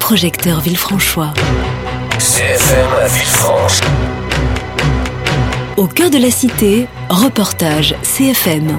projecteur Villefranchois. CFM à Villefranche. Au cœur de la cité, reportage CFM.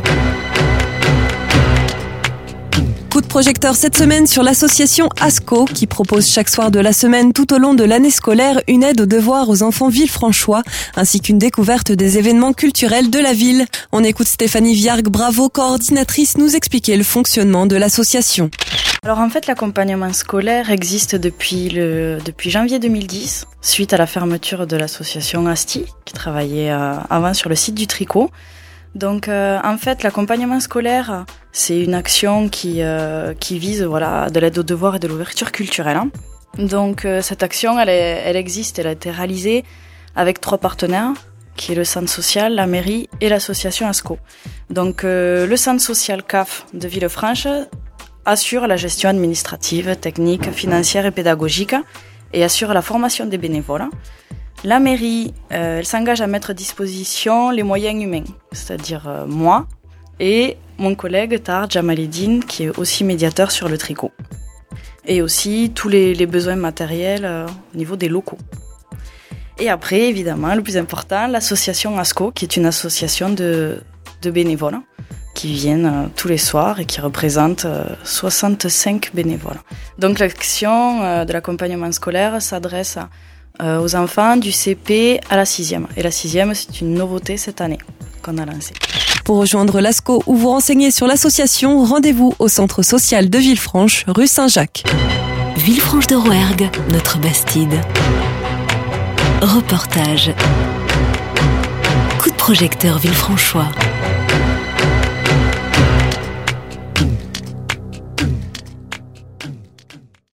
Coup de projecteur cette semaine sur l'association ASCO qui propose chaque soir de la semaine tout au long de l'année scolaire une aide aux devoirs aux enfants villefranchois ainsi qu'une découverte des événements culturels de la ville. On écoute Stéphanie Viargue-Bravo, coordinatrice, nous expliquer le fonctionnement de l'association. Alors en fait, l'accompagnement scolaire existe depuis janvier 2010, suite à la fermeture de l'association ASTI, qui travaillait avant sur le site du Tricot. Donc en fait, l'accompagnement scolaire, c'est une action qui vise de l'aide aux devoirs et de l'ouverture culturelle. Donc cette action, elle existe, elle a été réalisée avec 3 partenaires, qui est le centre social, la mairie et l'association ASCO. Donc le centre social CAF de Villefranche assure la gestion administrative, technique, financière et pédagogique et assure la formation des bénévoles. La mairie, elle s'engage à mettre à disposition les moyens humains, c'est-à-dire moi et mon collègue Tahar Djamaledine, qui est aussi médiateur sur le tricot. Et aussi tous les besoins matériels au niveau des locaux. Et après, évidemment, le plus important, l'association ASCO, qui est une association de bénévoles qui viennent tous les soirs et qui représente 65 bénévoles. Donc l'action de l'accompagnement scolaire s'adresse aux enfants du CP à la 6e. Et la 6e, c'est une nouveauté cette année qu'on a lancée. Pour rejoindre l'ASCO ou vous renseigner sur l'association, rendez-vous au centre social de Villefranche, rue Saint-Jacques. Villefranche de Rouergue, notre Bastide. Reportage. Coup de projecteur Villefranchois.